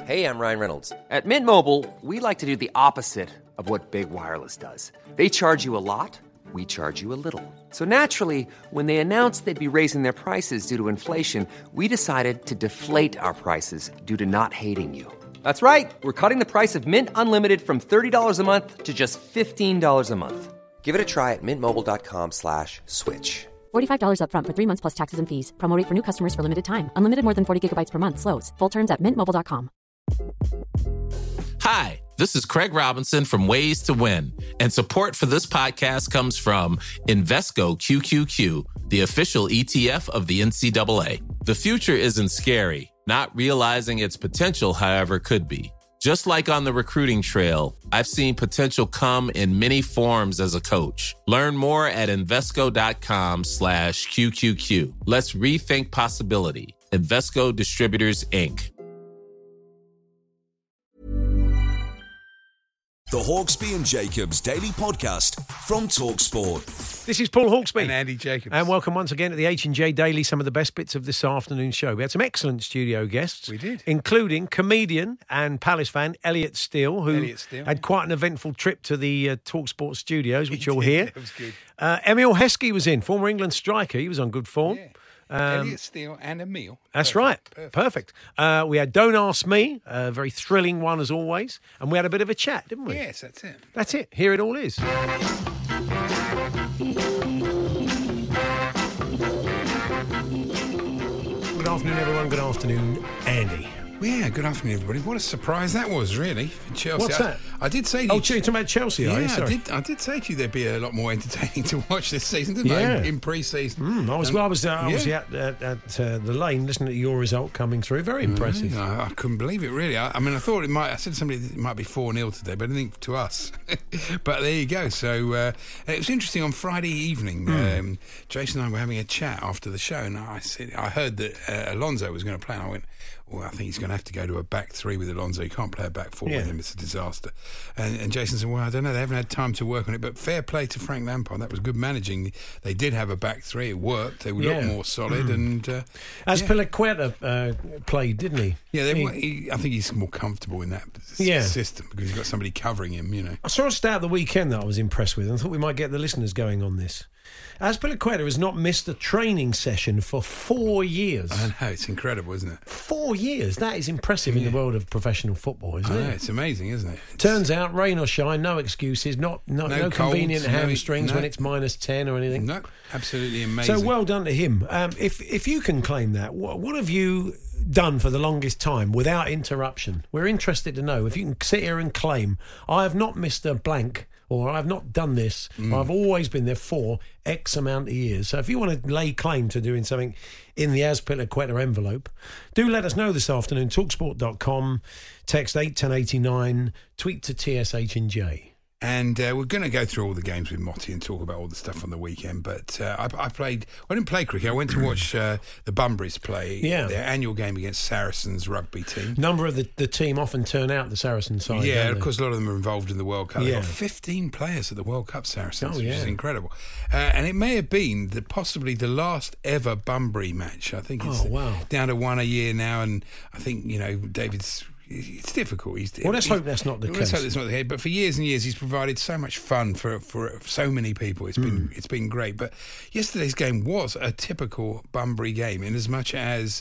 Hey, I'm Ryan Reynolds. At Mint Mobile, we like to do the opposite of what Big Wireless does. They charge you a lot, we charge you a little. So naturally, when they announced they'd be raising their prices due to inflation, we decided to deflate our prices due to not hating you. That's right. We're cutting the price of Mint Unlimited from $30 a month to just $15 a month. Give it a try at mintmobile.com/switch. $45 up front for 3 months plus taxes and fees. Promo rate for new customers for limited time. Unlimited more than 40 gigabytes per month. Slows full terms at mintmobile.com. Hi, this is Craig Robinson from Ways to Win, and support for this podcast comes from Invesco QQQ, the official ETF of the NCAA. The future isn't scary. Not realizing its potential, however, could be. Just like on the recruiting trail, I've seen potential come in many forms as a coach. Learn more at Invesco.com/QQQ. Let's rethink possibility. Invesco Distributors, Inc. The Hawksby and Jacobs Daily Podcast from TalkSport. This is Paul Hawksby. And Andy Jacobs. And welcome once again to the H&J Daily, some of the best bits of this afternoon's show. We had some excellent studio guests. We did. Including comedian and Palace fan Elliot Steele, who had quite an eventful trip to the TalkSport studios, which you'll hear. It was good. Emil Heskey was in, former England striker. He was on good form. Yeah. Elliot Steele and Emil. That's right. Perfect. We had Don't Ask Me, a very thrilling one as always. And we had a bit of a chat, didn't we? Yes, that's it. That's it. Here it all is. Good afternoon, everyone. Good afternoon, Andy. Yeah, good afternoon, everybody. What a surprise that was, really, for Chelsea. What's that? I did say to Oh, you... you're talking about Chelsea, are you? Sorry. I did say to you there'd be a lot more entertaining to watch this season, didn't I? In pre-season. I was at the Lane listening to your result coming through. Very impressive. I couldn't believe it, really. I mean, I thought I said to somebody it might be 4-0 today, but I didn't think to us. But there you go. So it was interesting on Friday evening. Jason and I were having a chat after the show, and I heard that Alonso was going to play, and I went, well, I think he's going to have to go to a back three with Alonso. You can't play a back four with him. It's a disaster. And Jason said, well, I don't know. They haven't had time to work on it. But fair play to Frank Lampard. That was good managing. They did have a back three. It worked. They were a lot more solid. And Azpilicueta played, didn't he? Yeah, I think he's more comfortable in that system because he's got somebody covering him, you know. I saw a stat the weekend that I was impressed with and I thought we might get the listeners going on this. Azpilicueta has not missed a training session for 4 years. I know, it's incredible, isn't it? 4 years. That is impressive in the world of professional football, isn't it? It's amazing, isn't it? Turns out, rain or shine, no excuses, no colds, convenient hamstrings when it's -10 or anything. No, absolutely amazing. So well done to him. If you can claim that, what have you done for the longest time without interruption? We're interested to know. If you can sit here and claim, I have not missed a blank, or I've not done this, or I've always been there for X amount of years. So if you want to lay claim to doing something in the Azpilicueta envelope, do let us know this afternoon. Talksport.com, text 81089, tweet to TSH&J. And we're going to go through all the games with Motti and talk about all the stuff on the weekend. But I didn't play cricket. I went to watch the Bunburys play their annual game against Saracens rugby team. Number of the team often turn out the Saracen side. Yeah, of course, a lot of them are involved in the World Cup. Yeah. They've got 15 players at the World Cup, Saracens, which is incredible. And it may have been possibly the last ever Bunbury match. I think it's down to one a year now. And I think, David's... It's difficult. Let's hope that's not the case. Let's hope that's not the case. But for years and years, he's provided so much fun for so many people. It's been great. But yesterday's game was a typical Bunbury game, in as much as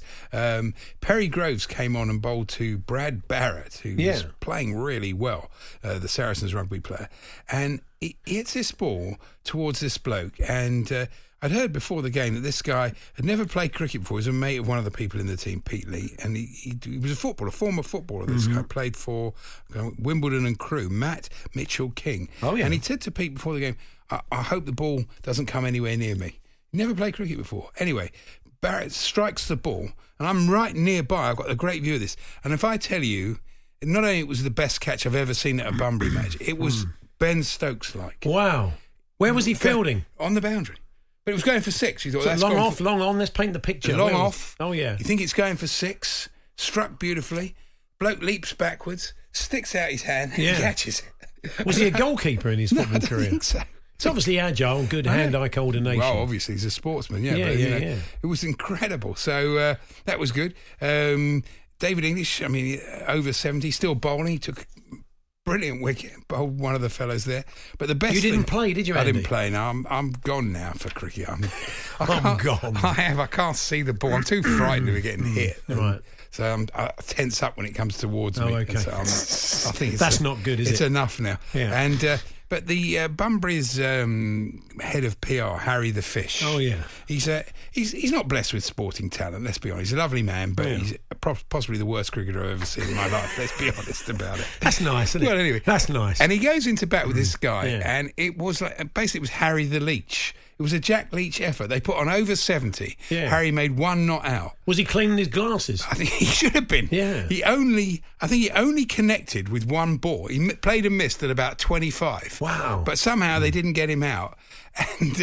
Perry Groves came on and bowled to Brad Barrett, who was playing really well, the Saracens rugby player, and he hits this ball towards this bloke, and I'd heard before the game that this guy had never played cricket before. He was a mate of one of the people in the team, Pete Lee, and he was a former footballer. This guy played for Wimbledon and Crewe, Matt Mitchell King. Oh, yeah. And he said to Pete before the game, I hope the ball doesn't come anywhere near me. He never played cricket before. Anyway, Barrett strikes the ball, and I'm right nearby. I've got a great view of this. And if I tell you, not only it was the best catch I've ever seen at a Bunbury match, it was Ben Stokes-like. Wow. Where was he fielding? On the boundary. But it was going for 6. You thought, that's long off, long on. Let's paint the picture. Long off. Oh, yeah. You think it's going for 6. Struck beautifully. Bloke leaps backwards, sticks out his hand, and catches it. Was he a goalkeeper in his football career? I don't think so. It's obviously agile, good hand-eye coordination. Well, obviously he's a sportsman, It was incredible. So that was good. David English, I mean, over 70, still bowling. He took brilliant wicket, bowled one of the fellows there. But the best You didn't play, did you, Andy? I didn't play, no. I'm gone now for cricket. I'm gone. I can't see the ball. I'm too frightened of getting hit. Right. So I tense up when it comes towards me. Okay. So I think that's not good, is it? It's enough now. Yeah. And but the Bunbury's head of PR, Harry the Fish. Oh yeah. He's not blessed with sporting talent. Let's be honest. He's a lovely man, but he's possibly the worst cricketer I've ever seen in my life. Let's be honest about it. That's nice, isn't it? Well, anyway, that's nice. And he goes into bat with this guy, Yeah. and it was basically it was Harry the Leech. It was a Jack Leach effort. They put on over 70. Yeah. Harry made one not out. Was he cleaning his glasses? I think he should have been. Yeah. I think he only connected with one ball. He played and missed at about 25. Wow. But somehow they didn't get him out. And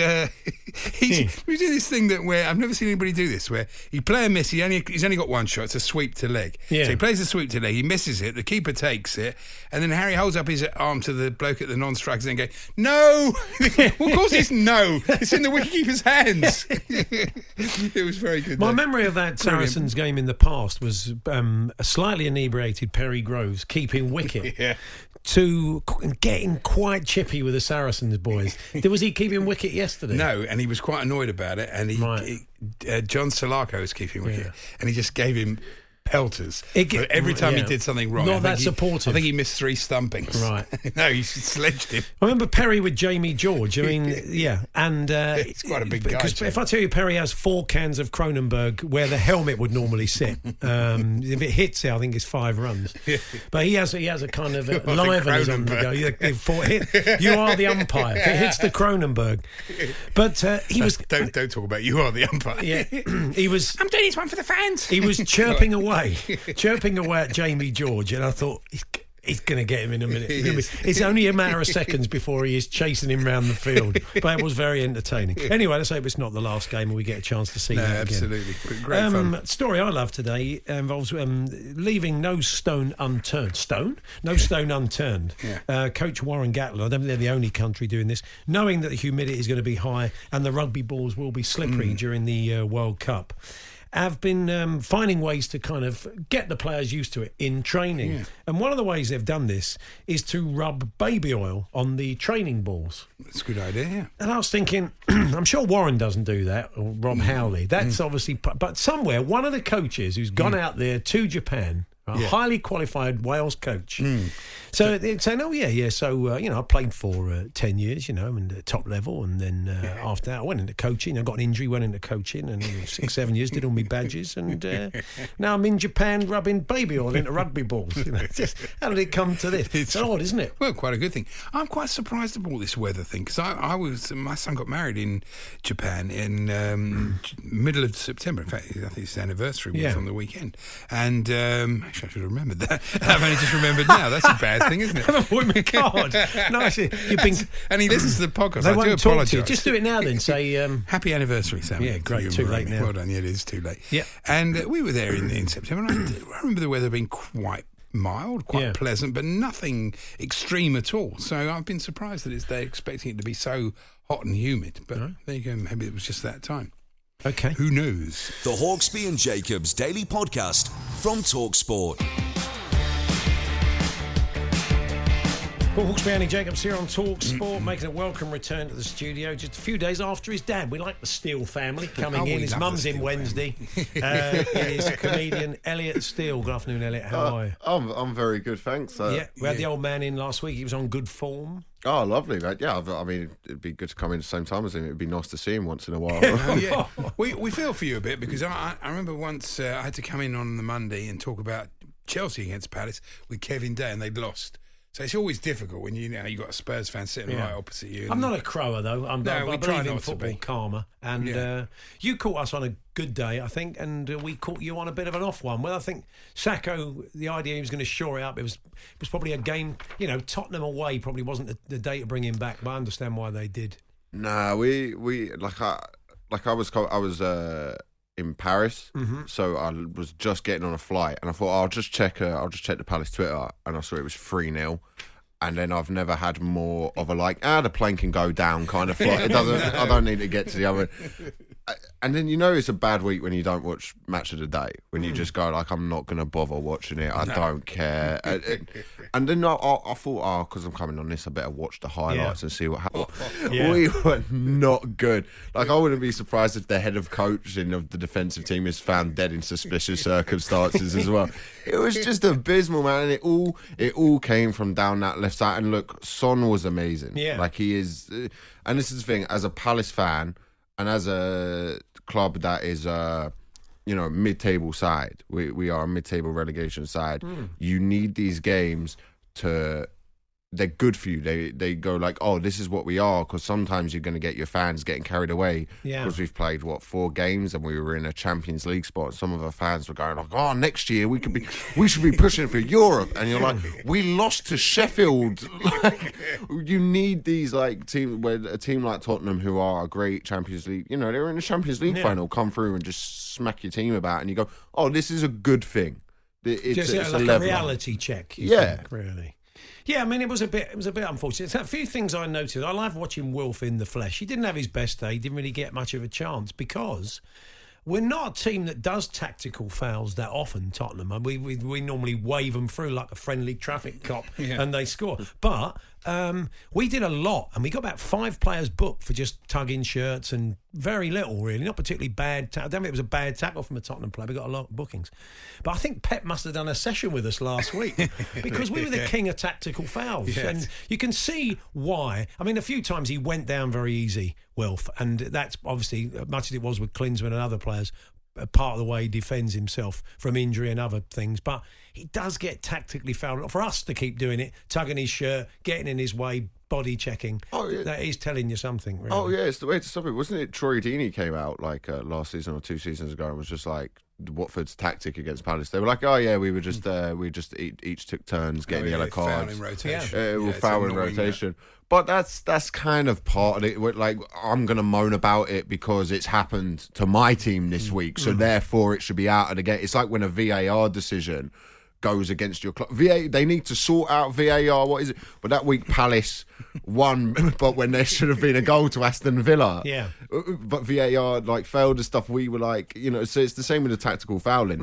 we do this thing where I've never seen anybody do this, where he play and miss. He's only got one shot. It's a sweep to leg. Yeah. So he plays the sweep to leg. He misses it. The keeper takes it, and then Harry holds up his arm to the bloke at the non-strikers and goes, "No." Well, of course it's no. It's in the wicketkeeper's hands. It was very good. My though. memory of that Saracens game in the past was a slightly inebriated Perry Groves keeping wicket. Yeah. To getting quite chippy with the Saracens boys. Was he keeping wicket yesterday? No, and he was quite annoyed about it. And John Salako was keeping wicket, and he just gave him pelters. Every time he did something wrong. Not that supportive. I think he missed 3 stumpings. Right. No, he sledged him. I remember Perry with Jamie George. I mean, yeah. And it's quite a big guy. Because if I tell you Perry has 4 cans of Kronenberg where the helmet would normally sit, if it hits it, I think it's 5 runs. But he has a kind of liveners on the go. You are the umpire. If it hits the Kronenberg. But he was... Don't talk about you are the umpire. Yeah. He was... I'm doing this one for the fans. He was chirping away at Jamie George, and I thought he's going to get him in a minute. It's only a matter of seconds before he is chasing him around the field. But it was very entertaining. Anyway, let's hope it's not the last game and we get a chance to see that again. Absolutely. Great fun. Story I love today involves leaving no stone unturned. No stone unturned. Yeah. Coach Warren Gatland, I don't think they're the only country doing this, knowing that the humidity is going to be high and the rugby balls will be slippery during the World Cup, have been finding ways to kind of get the players used to it in training. Yeah. And one of the ways they've done this is to rub baby oil on the training balls. That's a good idea, yeah. And I was thinking, I'm sure Warren doesn't do that, or Rob Howley. That's obviously... But somewhere, one of the coaches who's gone out there to Japan... A highly qualified Wales coach. So they're saying, so, I played for 10 years, and at top level. And then after that, I went into coaching. I got an injury, went into coaching. And 6-7 years, did all my badges. And now I'm in Japan rubbing baby oil into rugby balls. How did it come to this? It's odd, isn't it? Well, quite a good thing. I'm quite surprised about all this weather thing. Because my son got married in Japan in middle of September. In fact, I think his anniversary was on the weekend. And... I should have remembered that. I've only just remembered now. That's a bad thing, isn't it? I haven't put my card. Nice. And he listens to the podcast. They I do apologise. Just do it now then. Say happy anniversary, Sam. Yeah, great. Too late now. Well done. Yeah, it is too late. Yeah. And we were there in September. And I remember the weather being quite mild, quite pleasant, but nothing extreme at all. So I've been surprised that they're expecting it to be so hot and humid. But there you go. Maybe it was just that time. Okay. Who knows? The Hawksbee and Jacobs Daily Podcast from TalkSport. Paul Hawksbee, Andy Jacobs here on TalkSport, making a welcome return to the studio just a few days after his dad. We like the Steele family coming in. His mum's in Wednesday. It is comedian Elliot Steele. Good afternoon, Elliot. How are you? I'm very good, thanks. We had the old man in last week. He was on good form. Oh, lovely, mate. Yeah, I mean, it'd be good to come in at the same time as him. It'd be nice to see him once in a while. We feel for you a bit because I remember once I had to come in on the Monday and talk about Chelsea against Palace with Kevin Day, and they'd lost. So it's always difficult when you got a Spurs fan sitting right opposite you. I'm not a crower though. I believe in football karma, and you caught us on a good day, I think, and we caught you on a bit of an off one. Well, I think Sacco, the idea he was going to shore it up. It was probably a game. Tottenham away probably wasn't the day to bring him back, but I understand why they did. Nah, we I was in Paris, so I was just getting on a flight, and I thought I'll just check the Palace Twitter, and I saw it was 3-0. And then I've never had more of a the plane can go down kind of flight. I don't need to get to the other. And then it's a bad week when you don't watch Match of the Day, when you just go like, I'm not going to bother watching it. I don't care. And then I thought, because I'm coming on this, I better watch the highlights and see what happened. We were not good. Like, I wouldn't be surprised if the head of coaching of the defensive team is found dead in suspicious circumstances as well. It was just abysmal, man. And it all came from down that left side. And look, Son was amazing. Yeah. Like, he is. And this is the thing, as a Palace fan and as a club that is mid-table side, we are a mid-table relegation side. You need these games they're good for you. They go like, oh, this is what we are, because sometimes you're going to get your fans getting carried away because we've played 4 games and we were in a Champions League spot. Some of our fans were going like, oh, next year we should be pushing for Europe, and you're like, we lost to Sheffield. Like, you need these like teams, where a team like Tottenham, who are a great Champions League, they were in the Champions League final, come through and just smack your team about, and you go, oh, this is a good thing. It's like a a reality check. You think, really. Yeah, I mean, it was a bit unfortunate. A few things I noticed. I love watching Wilf in the flesh. He didn't have his best day. He didn't really get much of a chance because we're not a team that does tactical fouls that often, Tottenham. And we normally wave them through like a friendly traffic cop and they score. But we did a lot, and we got about 5 players booked for just tugging shirts and very little, really. Not particularly bad. I don't think it was a bad tackle from a Tottenham player. We got a lot of bookings. But I think Pep must have done a session with us last week because we were the king of tactical fouls. Yes. And you can see why. I mean, a few times he went down very easy, Wilf, and that's obviously, much as it was with Klinsmann and other players, part of the way he defends himself from injury and other things. But he does get tactically fouled. For us to keep doing it, tugging his shirt, getting in his way, body checking, that is telling you something, really. Oh, yeah, it's the way to stop it. Wasn't it Troy Deeney came out like last season or 2 seasons ago and was just like, Watford's tactic against Palace? They were like, oh, yeah, we were just each took turns getting yellow cards. Foul in rotation. We'll foul in rotation. But that's kind of part of it. Like, I'm going to moan about it because it's happened to my team this week, so therefore it should be out of the game. It's like when a VAR decision goes against your club. They need to sort out VAR. What is it? But that week, Palace won, but when there should have been a goal to Aston Villa. Yeah. But VAR failed and stuff. We were like, so it's the same with the tactical fouling.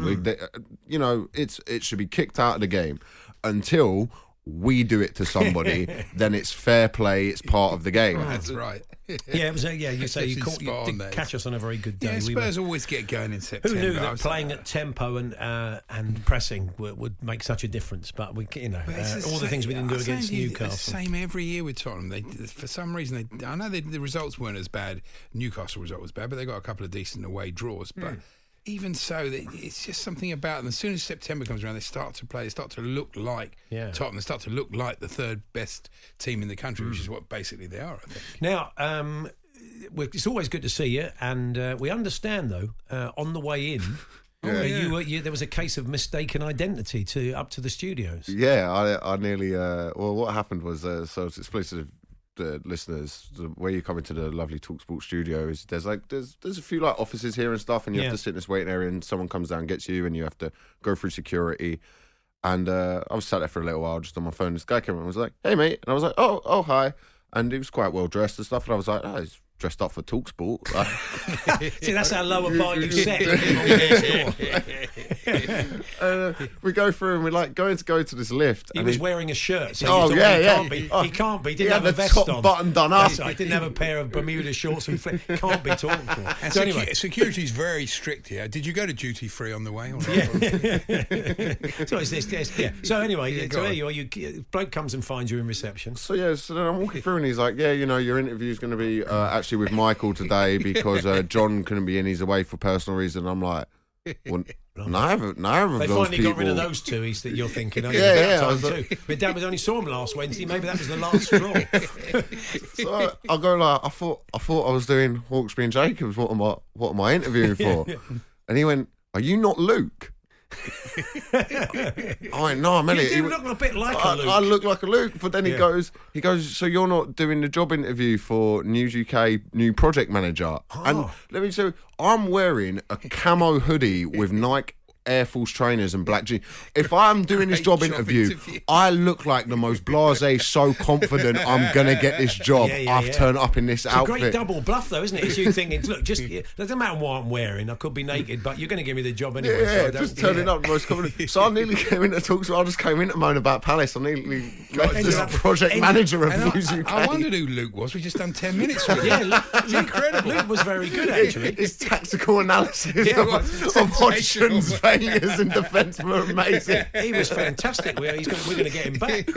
It should be kicked out of the game until we do it to somebody. Then it's fair play. It's part of the game. That's right. Yeah, it was. You say you did catch us on a very good day. Yeah, Spurs always get going in September. Who knew that playing at tempo and pressing would make such a difference? But all the things we didn't do against Newcastle. It's the same every year with Tottenham. For some reason, I know the results weren't as bad. Newcastle result was bad, but they got a couple of decent away draws. But even so, it's just something about them. As soon as September comes around, they start to play. They start to look like Tottenham. They start to look like the 3rd best team in the country, which is what basically they are, I think. Now, it's always good to see you, and we understand, though, on the way in, there was a case of mistaken identity up to the studios. Yeah, I nearly... what happened was, so to explain to the listeners, where you come into the lovely TalkSport studios, there's a few offices here and stuff, and you have to sit in this waiting area, and someone comes down and gets you, and you have to go through security. And I was sat there for a little while just on my phone. This guy came and was like, "Hey mate," and I was like, "Oh hi," and he was quite well dressed and stuff, and I was like, "Oh, he's dressed up for TalkSport." See, that's how low a bar you set. We go through and we're going to go to this lift. He was wearing a shirt. So he can't be. He can't be. He didn't have a vest top on. Button done up. He didn't have a pair of Bermuda shorts and can't be talked to. And so anyway, security's very strict here. Did you go to duty free on the way? Or So it's this. Yeah. So anyway, so there you are. Bloke comes and finds you in reception. So then I'm walking through and he's like, "Yeah, your interview's going to be actually with Michael today because John couldn't be in. He's away for personal reason." I'm like, well, neither of those They finally people. got rid of those two that you're thinking. Yeah. But Dad, we only saw him last Wednesday. Maybe that was the last straw. So I go like, I thought I was doing Hawksby and Jacobs. What am I interviewing for? And he went, "Are you not Luke?" I went, "No, I'm Elliot." You do look a bit like a Luke. I look like a Luke, but then he goes, "So you're not doing the job interview for News UK new project manager?" And let me tell you, I'm wearing a camo hoodie with Nike Air Force trainers and black jeans. If I'm doing this job interview, I look like the most blasé, so confident I'm going to get this job. I've turned up in this outfit. It's a great double bluff, though, isn't it? It's you thinking, look, just it doesn't matter what I'm wearing. I could be naked, but you're going to give me the job anyway. Yeah, so just turning up the most confident. So I nearly came into talks. I just came in to moan about Palace. I nearly got this project manager of News UK. I wondered who Luke was. We just done 10 minutes with him. Yeah, it was incredible. Luke was very good, actually. His tactical analysis of Hodgson's failures in defence were amazing. He was fantastic. We're going to get him back.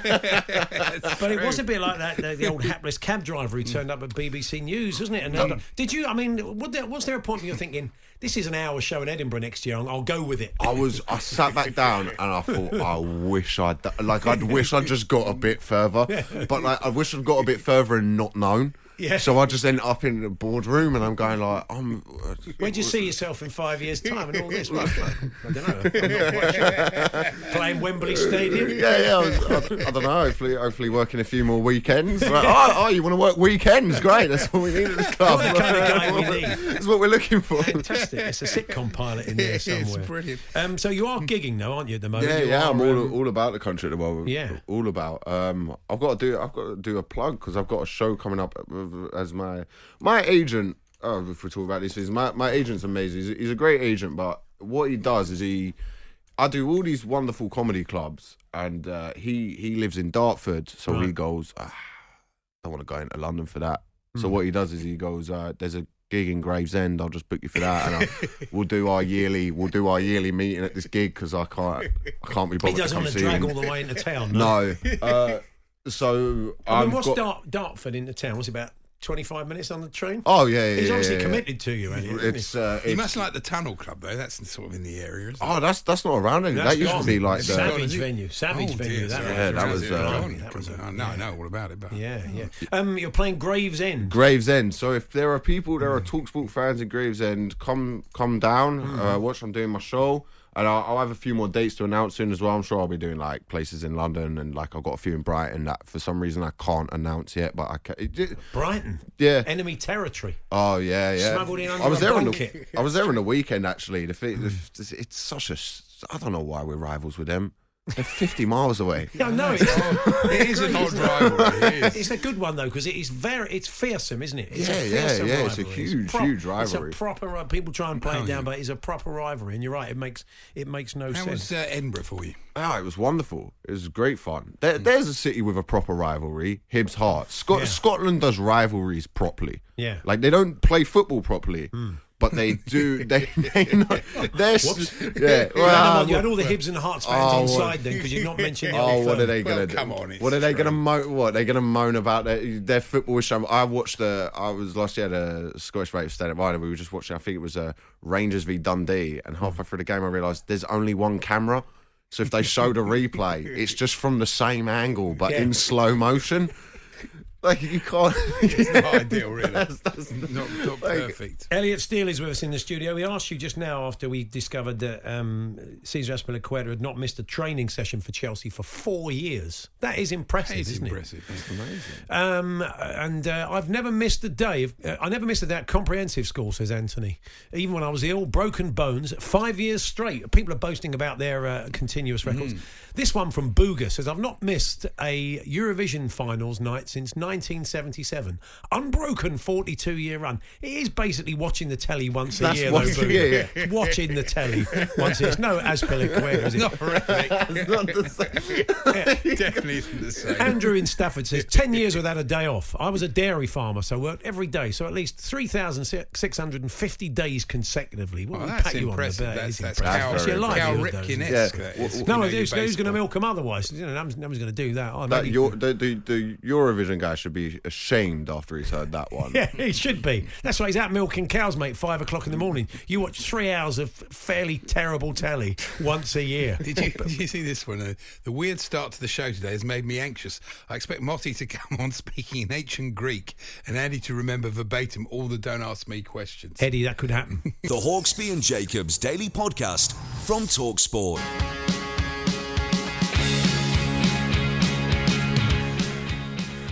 But it was a bit like that, the old hapless cab driver who turned up at BBC News, wasn't it? And did you, I mean, was there a point where you're thinking, this is an hour show in Edinburgh next year, I'll go with it? I sat back down and I thought, I wish I'd just got a bit further. But like, I wish I'd got a bit further and not known. Yeah. So I just ended up in the boardroom and I'm going like, where do you see yourself in 5 years' time and all this? Well, I don't know. I'm not quite sure. Playing Wembley Stadium? Yeah. I don't know. Hopefully working a few more weekends. Like, you want to work weekends? Great. That's what we need at this club. What the kind of guy we need. That's what we're looking for. Fantastic. It's a sitcom pilot in there somewhere. It's brilliant. So you are gigging though, aren't you, at the moment? Yeah. I'm all about the country at the moment. Yeah. All about. I've got to do a plug because I've got a show coming up as my agent. If we talk about these things, my agent's amazing. He's a great agent, but what he does is I do all these wonderful comedy clubs, and he lives in Dartford, so he goes, I don't want to go into London for that. So what he does is he goes, there's a gig in Gravesend, I'll just book you for that, and we'll do our yearly meeting at this gig because I can't be bothered. He doesn't want to drag all the way into town. No. So I mean, what's Dartford into town? What's it about? 25 minutes on the train? Oh, yeah. He's obviously committed to you, Elliot. He must like the Tunnel Club, though. That's sort of in the area, isn't it? That's not around anymore. That used to be like the Savage venue. That was. I know all about it. But yeah. You're playing Gravesend. Gravesend. So if there are TalkSport fans in Gravesend, come down, watch. I'm doing my show. And I'll have a few more dates to announce soon as well. I'm sure I'll be doing like places in London and like I've got a few in Brighton that for some reason I can't announce yet, but I can. Brighton? Yeah. Enemy territory. Oh, yeah. Smuggled in under a blanket. I was there on the weekend actually. It's such a... I don't know why we're rivals with them. They're 50 miles away. Yeah, no, it is an odd rivalry. It's a good one though because it's fearsome, isn't it? It's rivalry. It's a huge rivalry. It's a proper. People try and play it down, but it's a proper rivalry. And you're right, it makes no sense. How was Edinburgh for you? Oh, it was wonderful. It was great fun. There's a city with a proper rivalry, Hibs Heart. Scotland does rivalries properly. Yeah, like they don't play football properly. But they do. They know. Yeah. Well, you had all the Hibs and Hearts fans inside then because you've not mentioned the old what are they going to do? Come on, what are they going to moan? What they're going to moan about their football show? I was last year at a Scottish mate stand up Ryder. We were just watching. I think it was Rangers v Dundee, and halfway through the game, I realised there's only one camera. So if they showed a replay, it's just from the same angle but in slow motion. Like, you can't... It's not ideal, really. That's not perfect. Elliot Steele is with us in the studio. We asked you just now after we discovered that Cesar Azpilicueta had not missed a training session for Chelsea for 4 years. That is impressive, isn't it? That's amazing. And I've never missed a day. I never missed a day at comprehensive school, says Anthony. Even when I was ill, broken bones, 5 years straight. People are boasting about their continuous records. This one from Booga says, I've not missed a Eurovision finals night since 1977. Unbroken 42-year run. It is basically watching the telly once a year, though, Booga. Watching the telly once a year. No Azpilicueta, is it? Not really. It's not the same. Definitely isn't the same. Andrew in Stafford says, 10 years without a day off. I was a dairy farmer, so worked every day, so at least 3,650 days consecutively. What that's impressive. That's Cal Ripken-esque. No, who's going to milk them otherwise? No one's going to do that. The Eurovision guy should be ashamed after he's heard that one. Yeah, he should be. That's why he's out milking cows, mate, 5 o'clock in the morning. You watch 3 hours of fairly terrible telly once a year. Did you see this one? The weird start to the show today has made me anxious. I expect Motti to come on speaking in ancient Greek and Andy to remember verbatim all the don't ask me questions. Eddie, that could happen. The Hawksbee and Jacobs Daily Podcast from TalkSport.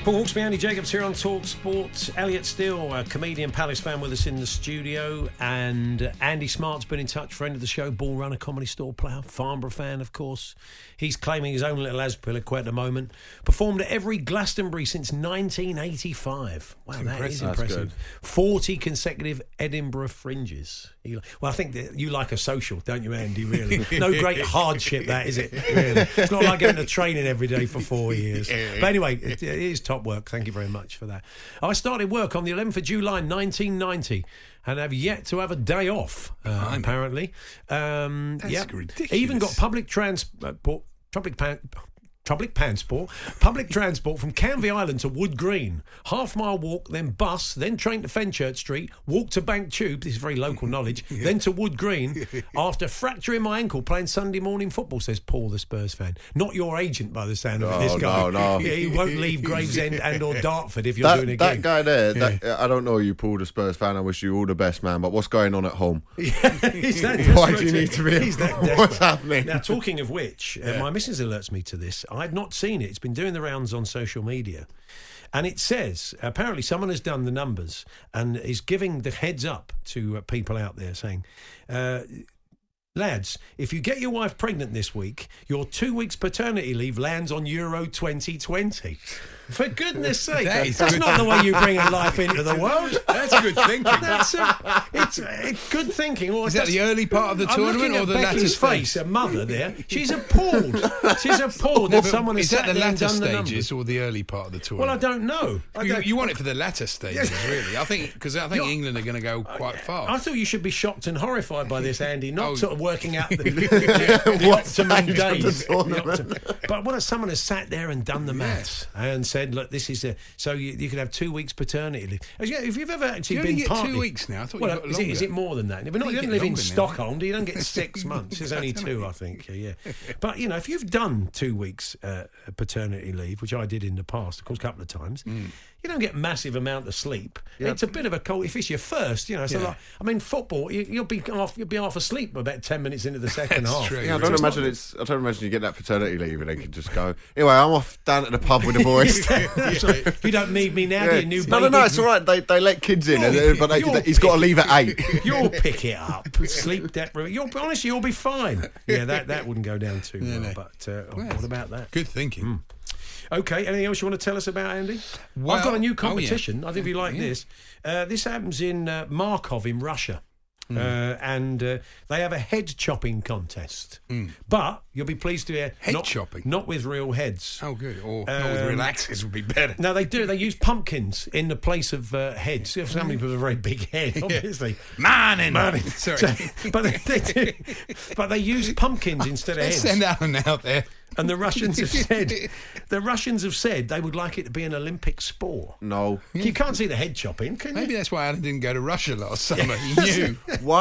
Paul Hawksby, Andy Jacobs here on Talk Sport. Elliot Steele, a comedian, Palace fan, with us in the studio. And Andy Smart's been in touch, friend of the show, ball runner, Comedy Store player, Farnborough fan, of course. He's claiming his own little Asperliquet at the moment. Performed at every Glastonbury since 1985. Wow, that is impressive. 40 consecutive Edinburgh Fringes. Well, I think that you like a social, don't you, Andy, really? No great hardship, that, is it? Really? It's not like going to training every day for 4 years. But anyway, it is top work. Thank you very much for that. I started work on the 11th of July 1990 and have yet to have a day off, apparently. That's ridiculous. Even got public transport from Canvey Island to Wood Green. Half-mile walk, then bus, then train to Fenchurch Street, walk to Bank Tube, this is very local knowledge, then to Wood Green, after fracturing my ankle playing Sunday morning football, says Paul, the Spurs fan. Not your agent, by the sound of it, this guy. No. Yeah, he won't leave Gravesend and or Dartford if you're doing a gig. That guy there, I don't know you, Paul, the Spurs fan. I wish you all the best, man. But what's going on at home? He's that Why do you need to be? He's that desperate. What's happening? Now, talking of which, my missus alerts me to this. I'd not seen it. It's been doing the rounds on social media. And it says, apparently someone has done the numbers and is giving the heads up to people out there saying, lads, if you get your wife pregnant this week, your 2 weeks paternity leave lands on Euro 2020. For goodness sake, that's not the way you bring a life into the world. That's good thinking. It's good thinking. Is that the early part of the tournament or the latter Becky's face? A mother there. She's appalled. She's appalled that someone has Is that sat the there and latter done the stages numbers. or the early part of the tournament? Well, I don't know. You want it for the latter stages, really. I think England are going to go quite far. I thought you should be shocked and horrified by this, Andy, not sort of working out the optimum days. But what if someone has sat there and done the maths and said, look, this is so you could have 2 weeks paternity leave. If you've ever actually you been only get partly, 2 weeks now. I thought well, you got longer. is it more than that? But not, you don't live in Stockholm. You don't get 6 months. There's only 2, I think. Yeah. But if you've done 2 weeks paternity leave, which I did in the past, of course, a couple of times. You don't get massive amount of sleep. Yep. It's a bit of a cold. If it's your first, like, football, you'll be half asleep about 10 minutes into the second half. True. Yeah, I don't imagine you get that paternity leave and they can just go, anyway, I'm off down at the pub with the boys. You don't need me now, do you, new baby? No, it's all right. They let kids in, but he's got to leave at 8. You'll pick it up. Sleep deprivation. Honestly, you'll be fine. Yeah, that wouldn't go down too well. But what about that? Good thinking. Okay, anything else you want to tell us about, Andy? I've got a new competition. I think if you like this. This happens in Markov in Russia. And they have a head chopping contest. But you'll be pleased to hear chopping? Not with real heads. Oh, good. Or not with real axes would be better. No, they do. They use pumpkins in the place of heads. If somebody with a very big head, obviously. Morning. Sorry. But they use pumpkins instead of heads. Send Alan out there. And the Russians have said they would like it to be an Olympic sport. No. You can't see the head chopping, can you? Maybe that's why Alan didn't go to Russia last summer. He knew.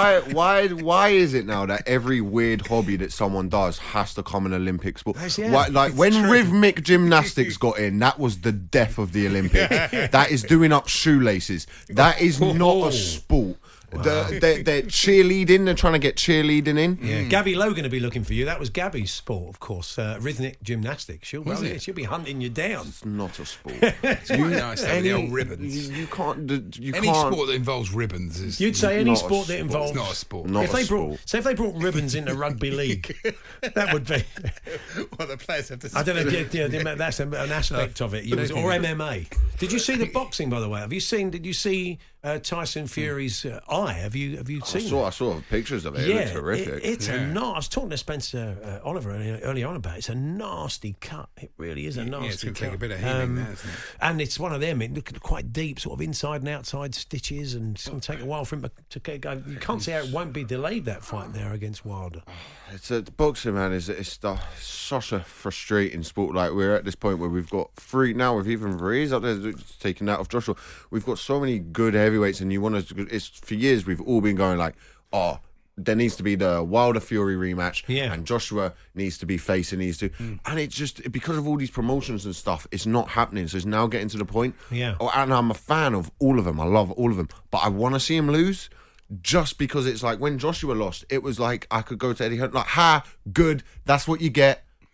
Why is it now that every weird hobby that someone does has to come an Olympic sport? When rhythmic gymnastics got in, that was the death of the Olympic. That is doing up shoelaces. That is not a sport. Wow. They're cheerleading. They're trying to get cheerleading in. Yeah, Gabby Logan will be looking for you. That was Gabby's sport, of course. Rhythmic gymnastics. She'll be hunting you down. It's not a sport. It's quite nice to have the old ribbons. You can't. Any sport that involves ribbons is. You'd say any sport that involves. It's not a sport. If they brought ribbons into rugby league, that would be. Well, the players have to. I don't know. That's an aspect of it. Or MMA. Did you see the boxing, by the way? Did you see Tyson Fury's eye? Have you seen? I saw pictures of it. It looks horrific. It's a I was talking to Spencer Oliver early on about it. It's a nasty cut. It really is a nasty it's going to cut. take a bit of healing there, isn't it? And it's one of them. It looked quite deep, sort of inside and outside stitches, and it's going to take a while for him to get going. You can't see how it won't be delayed, that fight there against Wilder. It's boxing, man. It's such a frustrating sport. Like, we're at this point where we've got three now. With even Ruiz up there taking that off Joshua. We've got so many good heavyweights, and you want to. It's for years we've all been going like, there needs to be the Wilder Fury rematch, and Joshua needs to be facing these two, and it's just because of all these promotions and stuff, it's not happening. So it's now getting to the point. And I'm a fan of all of them. I love all of them, but I want to see him lose. Just because it's like when Joshua lost, it was like I could go to Eddie Hearn, like, good, that's what you get.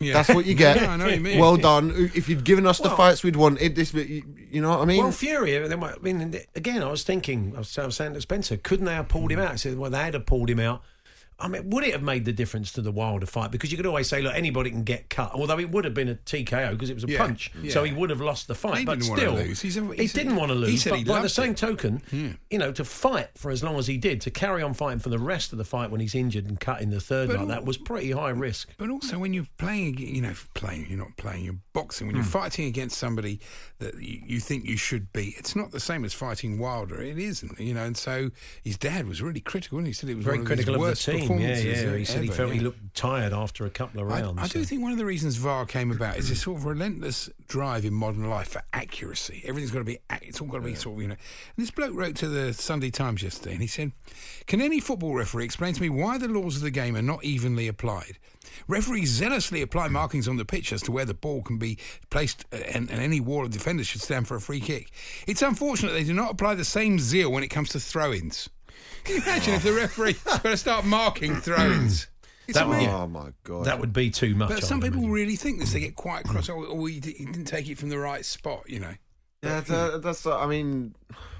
That's what you get. Yeah, I know what you mean. Well done. If you'd given us the fights we'd wanted, this, you know what I mean? Well, Fury, I mean, again, I was saying to Spencer, couldn't they have pulled him out? I said, well, they had to pulled him out. I mean, would it have made the difference to the Wilder fight? Because you could always say, look, anybody can get cut. Although it would have been a TKO because it was a punch. Yeah. So he would have lost the fight. He But didn't want still, to lose. He didn't want to lose. He said but he by the loved same it. token, you know, to fight for as long as he did, to carry on fighting for the rest of the fight when he's injured and cut in the third like that was pretty high risk. But also when you're playing, you're not playing, you're boxing. When you're fighting against somebody that you think you should beat, it's not the same as fighting Wilder. It isn't, you know. And so his dad was really critical, and he said it was Very one critical of of his the worst team. performances. He said he felt he looked tired after a couple of rounds. I do think one of the reasons VAR came about is this sort of relentless drive in modern life for accuracy. Everything's got to be, it's all got to be sort of, you know. And this bloke wrote to the Sunday Times yesterday, and he said, "Can any football referee explain to me why the laws of the game are not evenly applied? Referees zealously apply markings on the pitch as to where the ball can be placed, and any wall of defenders should stand for a free kick. It's unfortunate they do not apply the same zeal when it comes to throw-ins." Can you imagine if the referee got to start marking throw-ins? Oh my God, that would be too much. But some people really think this. They get quite cross. Oh, he didn't take it from the right spot, you know. Yeah, that's. I mean,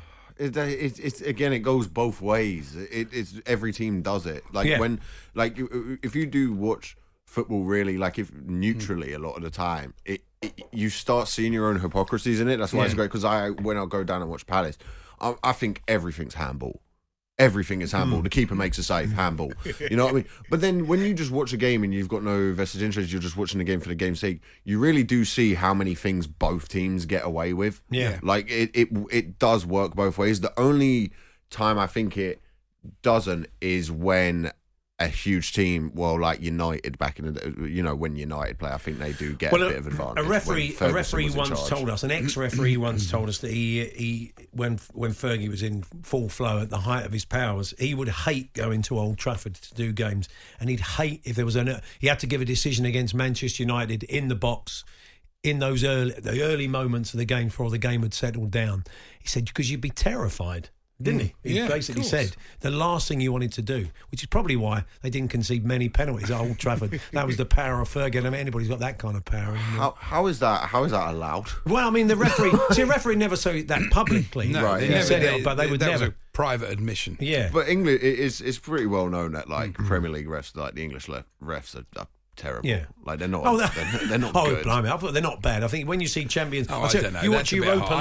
it's again, it goes both ways. It's every team does it. Like when, like if you do watch football, really, like if neutrally, a lot of the time, you start seeing your own hypocrisies in it. That's why it's great. Because when I go down and watch Palace, I think everything's handball. Everything is handball. The keeper makes a save, handball. You know what I mean? But then when you just watch a game and you've got no vested interest, you're just watching the game for the game's sake, you really do see how many things both teams get away with. Yeah. Like, it does work both ways. The only time I think it doesn't is when a huge team, well, like United back in the, you know, when United play, I think they do get a bit of advantage. A referee once told us, an ex-referee once told us that he when Fergie was in full flow at the height of his powers, he would hate going to Old Trafford to do games, and he'd hate if there was he had to give a decision against Manchester United in the box in those early moments of the game before the game had settled down. He said because you'd be terrified. Didn't he? He basically said the last thing you wanted to do, which is probably why they didn't concede many penalties at Old Trafford. That was the power of Fergie. I mean, anybody's got that kind of power. How is that allowed? Well, I mean, the referee never said that publicly. No, right? He said it, but they would never. Was a private admission. Yeah, but English it's pretty well known that like Premier League refs, like the English refs, are terrible. Yeah, like they're not. They're not oh, good. blimey! I thought they're not bad. I think when you see champions, I don't know. You watch Europa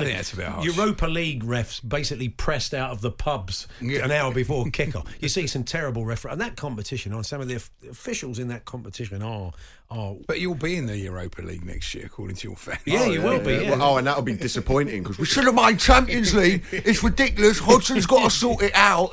League refs basically pressed out of the pubs an hour before kickoff. You see some terrible referees, and that competition. Some of the officials in that competition are. But you'll be in the Europa League next year, according to your fans. Yeah, you will be. Yeah. Well, and that'll be disappointing because we should have made Champions League. It's ridiculous. Hodgson's got to sort it out.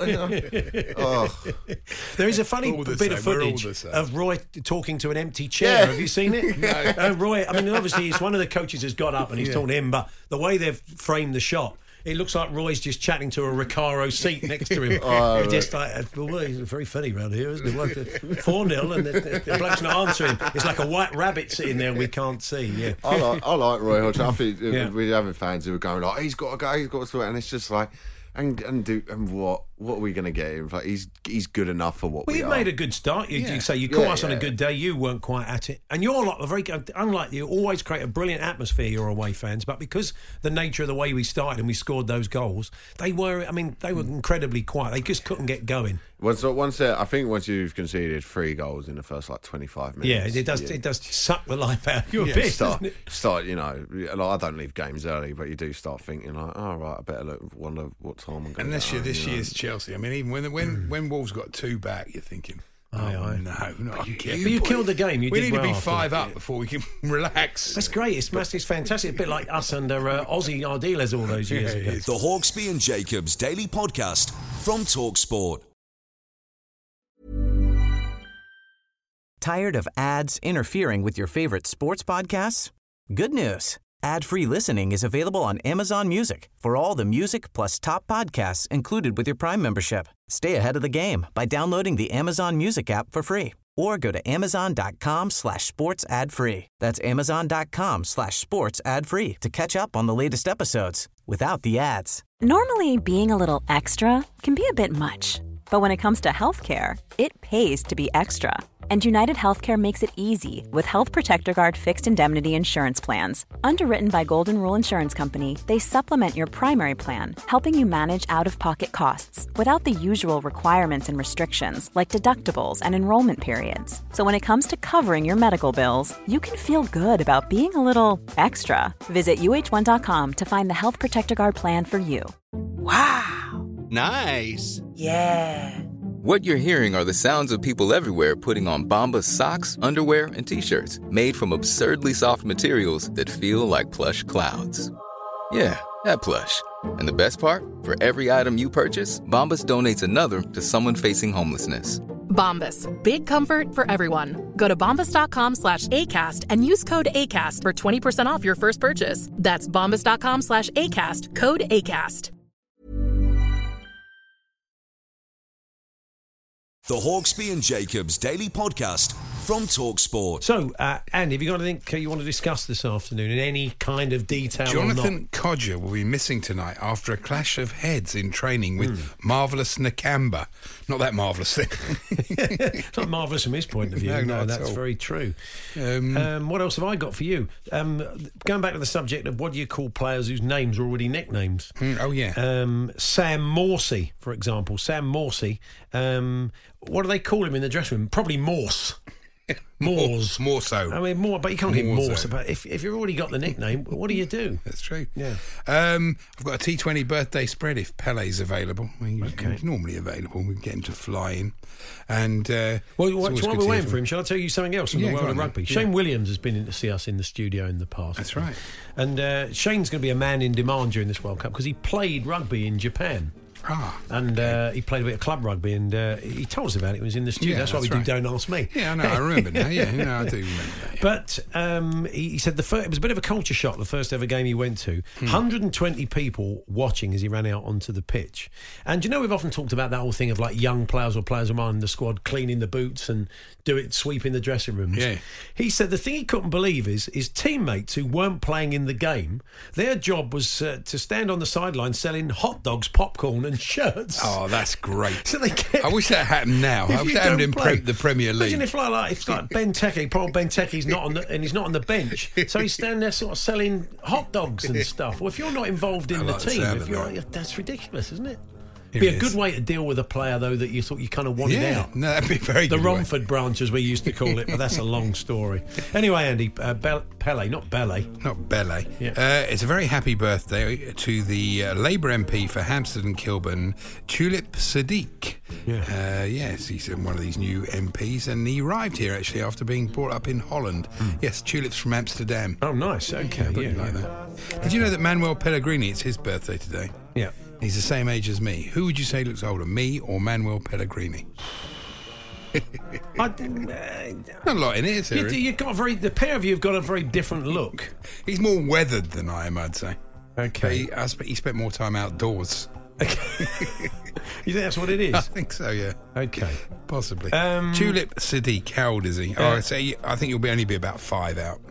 There is a funny bit of footage of Roy talking to an empty chair. Have you seen it? No. Roy, I mean, obviously, it's one of the coaches has got up and he's talking to him, but the way they've framed the shot, it looks like Roy's just chatting to a Recaro seat next to him. Just like, well, he's very funny around here, isn't he? 4-0 and the bloke's not answering. It's like a white rabbit sitting there we can't see. Yeah, I like Roy Hodgson. I think we're having fans who are going like, he's got to go, he's got to sort it, and it's just like, and what are we going to get him? Like he's good enough for what we are. You've made a good start. You say you caught us on a good day. You weren't quite at it, and you're like unlike you. Always create a brilliant atmosphere. Your away fans, but because the nature of the way we started and we scored those goals, they were incredibly quiet. They just couldn't get going. I think once you've conceded 3 goals in the first 25 minutes, it does suck the life out of you a bit. Start, you know, like, I don't leave games early, but you do start thinking like, oh right, I better wonder what time I'm going. Unless you're this year's Chelsea. I mean, even when Wolves got 2 back, you're thinking, no, not again. But you killed the game. We need to be 5 up before we can relax. That's great. It's fantastic. A bit like us under Ozzy Ardiles all those years ago. The Hawksby and Jacobs Daily Podcast from TalkSport. Tired of ads interfering with your favorite sports podcasts? Good news. Ad-free listening is available on Amazon Music for all the music plus top podcasts included with your Prime membership. Stay ahead of the game by downloading the Amazon Music app for free or go to amazon.com/sports ad free. That's amazon.com/sports ad free to catch up on the latest episodes without the ads. Normally, being a little extra can be a bit much, But when it comes to healthcare, it pays to be extra. And United Healthcare makes it easy with Health Protector Guard fixed indemnity insurance plans. Underwritten by Golden Rule Insurance Company, they supplement your primary plan, helping you manage out-of-pocket costs without the usual requirements and restrictions like deductibles and enrollment periods. So when it comes to covering your medical bills, you can feel good about being a little extra. Visit uh1.com to find the Health Protector Guard plan for you. Wow. Nice. Yeah. What you're hearing are the sounds of people everywhere putting on Bombas socks, underwear, and T-shirts made from absurdly soft materials that feel like plush clouds. Yeah, that plush. And the best part? For every item you purchase, Bombas donates another to someone facing homelessness. Bombas. Big comfort for everyone. Go to bombas.com/ACAST and use code ACAST for 20% off your first purchase. That's bombas.com/ACAST. Code ACAST. The Hawksby and Jacobs Daily Podcast from TalkSport. So, Andy, have you got anything you want to discuss this afternoon in any kind of detail? Jonathan Codger will be missing tonight after a clash of heads in training with Marvellous Nakamba. Not that marvellous thing. It's not marvellous from his point of view. No, that's very true. What else have I got for you? Going back to the subject of what do you call players whose names are already nicknames? Oh, yeah. Sam Morsey, for example. Sam Morsey. What do they call him in the dressing room? Probably Morse. More so. I mean, more, but you can't get Morse. But if you've already got the nickname, what do you do? That's true. Yeah. I've got a T20 birthday spread if Pele's available. He's normally available. We can get him to fly in. And while we're waiting for him, shall I tell you something else from the world of rugby? Yeah. Shane Williams has been in to see us in the studio in the past. That's right. And Shane's going to be a man in demand during this World Cup because he played rugby in Japan. And he played a bit of club rugby, and he told us about it. He was in the studio. That's why we do Don't Ask Me. Yeah, I know. I remember now. Yeah, I do remember that. Yeah. But he said it was a bit of a culture shock, the first ever game he went to. 120 people watching as he ran out onto the pitch. And we've often talked about that whole thing of like young players or players of mine in the squad cleaning the boots and sweeping the dressing rooms. Yeah. He said the thing he couldn't believe is his teammates who weren't playing in the game, their job was to stand on the sideline selling hot dogs, popcorn and shirts. Oh, that's great. So they kept, I wish that happened now. I wish that happened in the Premier League. Imagine if like Ben Teke, poor Ben Teke's not on and he's not on the bench, so he's standing there sort of selling hot dogs and stuff. Well, if you're not involved in the team, that's ridiculous, isn't it? It'd be a good way to deal with a player, though, that you thought you kind of wanted out. No, that'd be very good. The Romford branch, as we used to call it, but that's a long story. Anyway, Andy, Pele, not Bele. Not Bele. Yeah. It's a very happy birthday to the Labour MP for Hampstead and Kilburn, Tulip Sadiq. Yeah. Yes, he's one of these new MPs, and he arrived here, actually, after being brought up in Holland. Yes, Tulip's from Amsterdam. Oh, nice. Okay. Like that. Did you know that Manuel Pellegrini, it's his birthday today? Yeah. He's the same age as me. Who would you say looks older, me or Manuel Pellegrini? Not a lot in it, is there? The pair of you have got a very different look. He's more weathered than I am, I'd say. Okay. He spent more time outdoors. You think that's what it is? I think so, yeah. Okay. Possibly. Tulip Sadiq, how old is he? I think he'll only be about 5 out.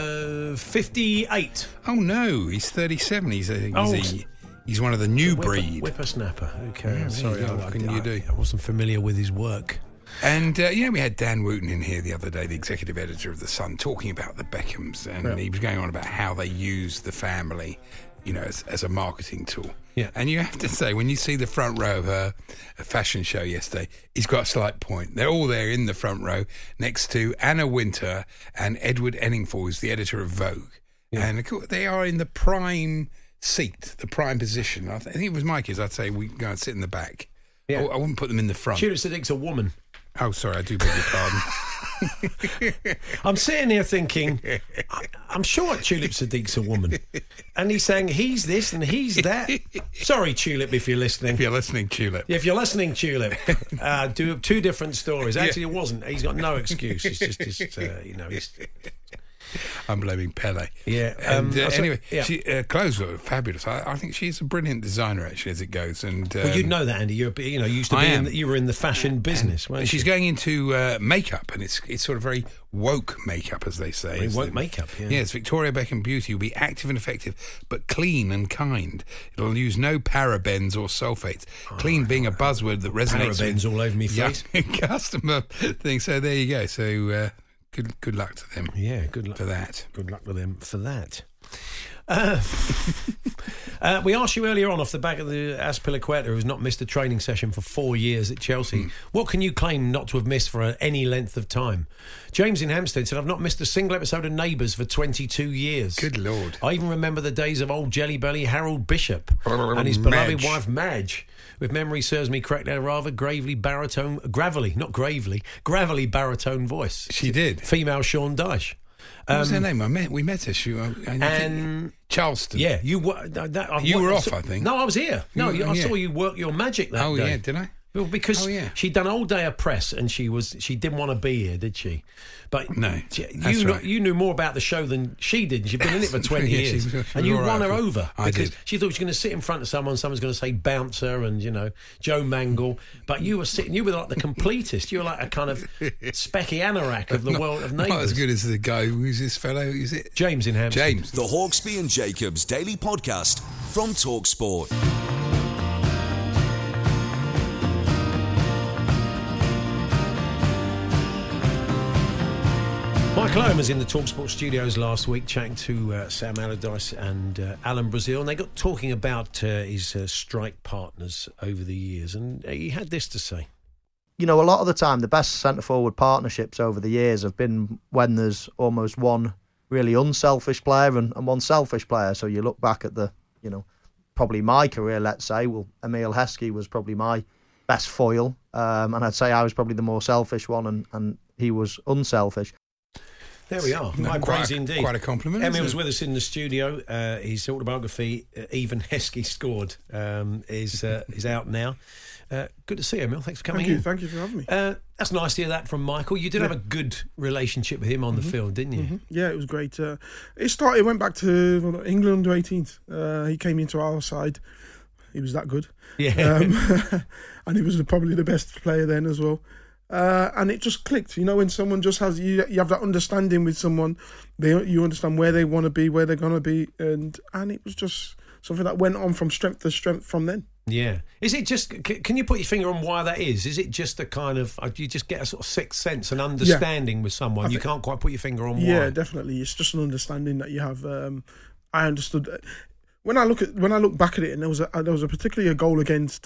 58. Oh, no, he's 37. He's one of the new breed. Whippersnapper. Okay, I'm sorry. What can you do? I wasn't familiar with his work. And, we had Dan Wooten in here the other day, the executive editor of The Sun, talking about the Beckhams. And he was going on about how they use the family, as a marketing tool. Yeah. And you have to say, when you see the front row of her fashion show yesterday, he's got a slight point. They're all there in the front row next to Anna Wintour and Edward Enningford, who's the editor of Vogue. Yeah. And, of course, they are in the prime seat, the prime position. I think if it was my kids, I'd say we go and sit in the back. Yeah. I wouldn't put them in the front. Tulip Sadiq's a woman. Oh, sorry, I do beg your pardon. I'm sitting here thinking, I'm sure Tulip Sadiq's a woman. And he's saying he's this and he's that. Sorry, Tulip, if you're listening. If you're listening, Tulip. If you're listening, Tulip. Do 2 different stories. Actually, it wasn't. He's got no excuse. It's just I'm blaming Pele. Yeah. Anyway, yeah. clothes were fabulous. I think she's a brilliant designer, actually, as it goes. And well, you'd know that, Andy. You used to be you were in the fashion business, weren't you? She's going into makeup, and it's sort of very woke makeup, as they say. Very woke makeup, yeah. Yes, Victoria Beckham Beauty will be active and effective, but clean and kind. It'll use no parabens or sulfates. Clean being a buzzword that resonates parabens all over me face. Customer thing. So there you go. So good luck to them. Yeah, good luck for that. Good luck to them for that. We asked you earlier on off the back of the Azpilicueta, who's not missed a training session for 4 years at Chelsea. What can you claim not to have missed for any length of time? James in Hampstead said, I've not missed a single episode of Neighbours for 22 years. Good Lord. I even remember the days of old Jelly Belly Harold Bishop and his beloved wife Madge. If memory serves me correctly, a rather gravelly baritone voice. She did. Female Sean Dyche. What was her name? We met her. Charleston. Yeah, you were. You were off, I think. No, I was here. No, I saw you work your magic that day. Oh yeah, did I? Well, because she'd done all day of press and she didn't want to be here, did she? But no, you knew more about the show than she did. She'd been in it for 20 years, and you won her over because she thought she was going to sit in front of someone's going to say Bouncer and Joe Mangle, but you were like the completist. You were like a kind of Specky Anorak of the world of Neighbours. Not as good as the guy. Who's this fellow? Is it James in Hampstead? James, the Hawksbee and Jacobs Daily Podcast from TalkSport. Michael Owen was in the TalkSport studios last week chatting to Sam Allardyce and Alan Brazil, and they got talking about his strike partners over the years, and he had this to say. A lot of the time, the best centre-forward partnerships over the years have been when there's almost one really unselfish player and one selfish player. So you look back at probably my career, let's say, Emile Heskey was probably my best foil, and I'd say I was probably the more selfish one, and he was unselfish. There we are. My praise indeed. Quite a compliment. Emil was with us in the studio. His autobiography, Even Heskey Scored, is out now. Good to see you, Emil. Thanks for coming in. Thank you for having me. That's nice to hear that from Michael. You did have a good relationship with him on the field, didn't you? Yeah, it was great. It went back to England under 18s. He came into our side. He was that good. Yeah. And he was probably the best player then as well. And it just clicked, when someone just has you have that understanding with someone, you understand where they want to be, where they're going to be, and it was just something that went on from strength to strength from then. Yeah. Is it just? Can you put your finger on why that is? Is it just a kind of you just get a sort of sixth sense and understanding with someone? You can't quite put your finger on why. Yeah, definitely. It's just an understanding that you have. I understood when I look back at it, and there was a particularly a goal against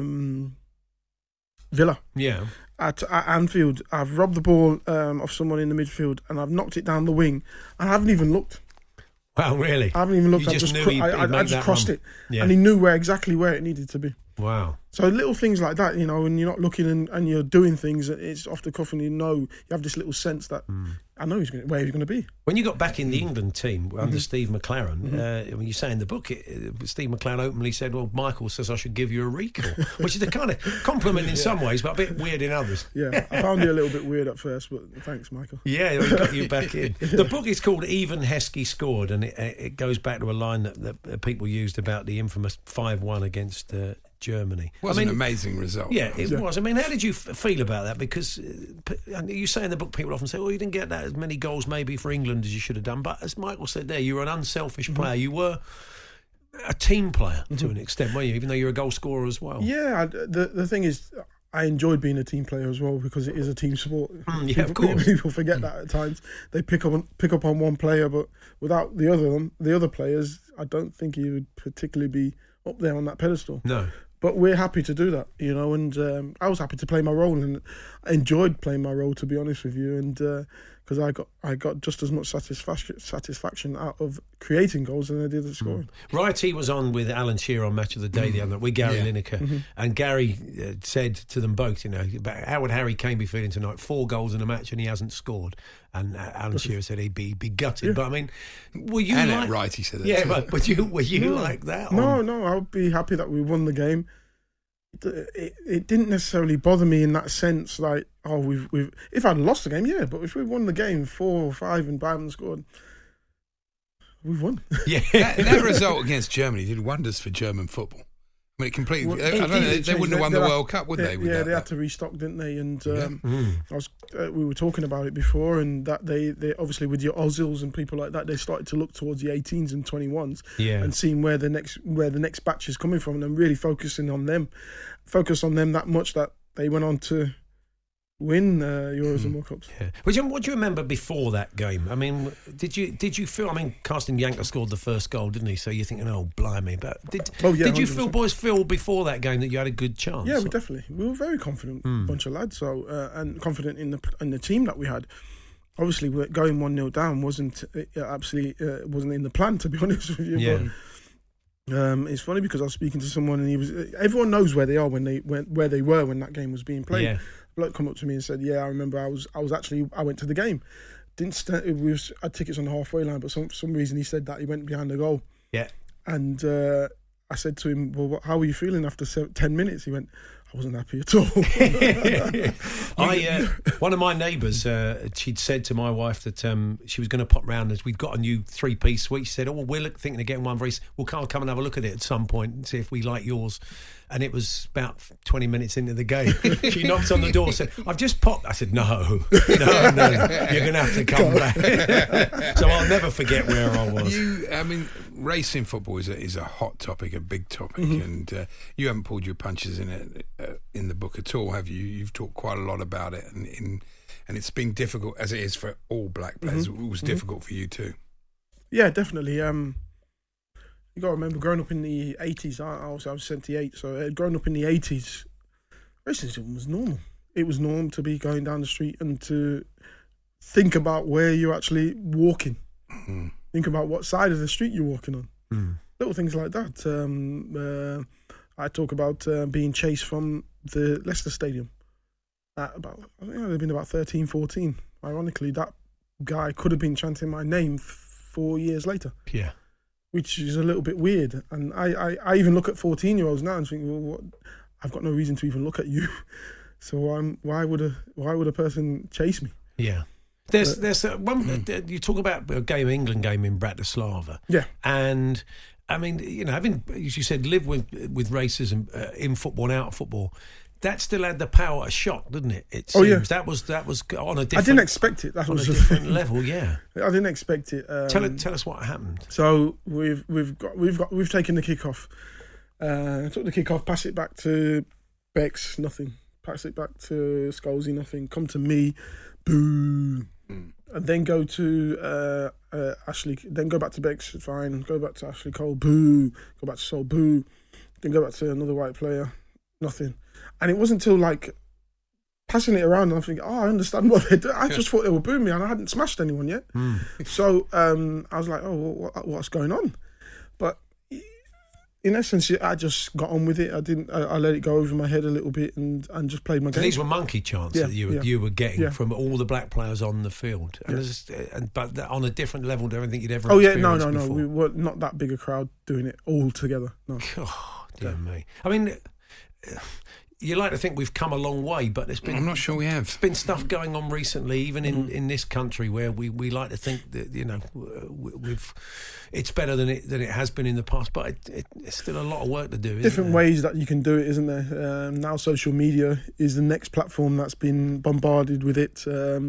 Villa. Yeah. At Anfield, I've robbed the ball off someone in the midfield, and I've knocked it down the wing. I haven't even looked. Wow, really? I haven't even looked. I just crossed it, and he knew exactly where it needed to be. Wow. So little things like that, when you're not looking and you're doing things, it's off the cuff, and you have this little sense that I know where he's going to be. When you got back in the England team under Steve McLaren, when you say in the book, Steve McLaren openly said, well, Michael says I should give you a recall, which is a kind of compliment in some ways, but a bit weird in others. Yeah, I found it a little bit weird at first, but thanks, Michael. Yeah, we got you back in. The book is called Even Heskey Scored, and it goes back to a line that people used about the infamous 5-1 against Germany. It was an amazing result. Yeah, it was. I mean, how did you feel about that? Because you say in the book, people often say, well, you didn't get that as many goals maybe for England as you should have done. But as Michael said there, you were an unselfish player. You were a team player to an extent, weren't you? Even though you're a goal scorer as well. Yeah, the thing is, I enjoyed being a team player as well because it is a team sport. Yeah, of course. People forget that at times. They pick up on one player, but without the other players, I don't think he would particularly be up there on that pedestal. No. But we're happy to do that, and I was happy to play my role, and I enjoyed playing my role, to be honest with you, and because I got just as much satisfaction out of creating goals than I did at scoring. Righty was on with Alan Shearer on Match of the Day the other night with Gary Lineker, and Gary said to them both, about how would Harry Kane be feeling tonight? 4 goals in a match and he hasn't scored. And Alan Shearer said he'd be gutted. Yeah. But I mean, were you and Righty said that? Yeah, but were you like that? No, I would be happy that we won the game. it didn't necessarily bother me in that sense. Like, oh, we've if I'd lost the game, yeah, but if we won the game 4 or 5 and Bayern scored, we've won. Yeah, that result against Germany did wonders for German football. I mean, it completely. I don't know. They wouldn't have won the World Cup, would they? Yeah, they had to restock, didn't they? And we were talking about it before, and that they obviously with your Ozils and people like that, they started to look towards the 18s and 21s, and seeing where the next batch is coming from, and really focusing on them, that much that they went on to win Euros and World Cups. Yeah. What do you remember before that game? I mean, did you feel? I mean, Carsten Janker scored the first goal, didn't he? So you're thinking, oh, blimey! But did you 100%. boys feel before that game that you had a good chance? Yeah, we were very confident bunch of lads. So and confident in the team that we had. Obviously, we're going 1-0 down wasn't in the plan, to be honest with you. Yeah. But, it's funny because I was speaking to someone and everyone knows where they are when that game was being played. Yeah. Bloke come up to me and said, "Yeah, I remember. I went to the game. I had tickets on the halfway line, but for some reason he said that he went behind the goal. Yeah, and I said to him, "Well, how were you feeling after 10 minutes?" He went, "I wasn't happy at all." One of my neighbours, she'd said to my wife that she was going to pop round as we'd got a new 3-piece suite. She said, "Oh, well, we're thinking of getting one very. We'll come and have a look at it at some point and see if we like yours." And it was about 20 minutes into the game. She knocked on the door, said, "I've just popped." I said, "No, you're going to have to come back." So I'll never forget where I was. Racing football is a hot topic, a big topic, and you haven't pulled your punches in it in the book at all, have you? You've talked quite a lot about it, and it's been difficult, as it is for all black players. It was difficult for you too. Yeah, definitely. You got to remember, growing up in the 80s, I was 78, so growing up in the 80s, racism was normal. It was normal to be going down the street and to think about where you're actually walking. Think about what side of the street you're walking on. Little things like that. I talk about being chased from the Leicester Stadium at I think I'd have been about 13, 14. Ironically, that guy could have been chanting my name 4 years later. Yeah. Which is a little bit weird. And I even look at 14-year-olds now and think, well, what? I've got no reason to even look at you. So why would a person chase me? Yeah. There's one. You talk about a England game in Bratislava. Yeah. And I mean, having, as you said, lived with racism in football and out of football, that still had the power of shock, didn't it? It seems. Yeah. That was on a different. I didn't expect it. That was a different level. Yeah. I didn't expect it. Tell us what happened. So we've taken the kick-off. Took the kick-off, pass it back to Bex, nothing. Pass it back to Scholesy, nothing. Come to me, boo. And then go to Ashley. Then go back to Bex, fine. Go back to Ashley Cole, boo. Go back to Sol, boo. Then go back to another white player, nothing. And it wasn't until passing it around and I'm thinking, I understand what they're doing. I just thought they were booing me and I hadn't smashed anyone yet. So I was like, oh, what's going on? But in essence, I just got on with it. I let it go over my head a little bit and just played my game. These were monkey chants that you were getting from all the black players on the field, but on a different level to everything you'd ever experienced before. We were not that big a crowd doing it all together. No. Oh, dear me. I mean, you like to think we've come a long way, but I'm not sure we have. There's been stuff going on recently, even in this country, where we like to think that it's better than it has been in the past, but it's still a lot of work to do. Different ways that you can do it, isn't there? Now social media is the next platform that's been bombarded with it.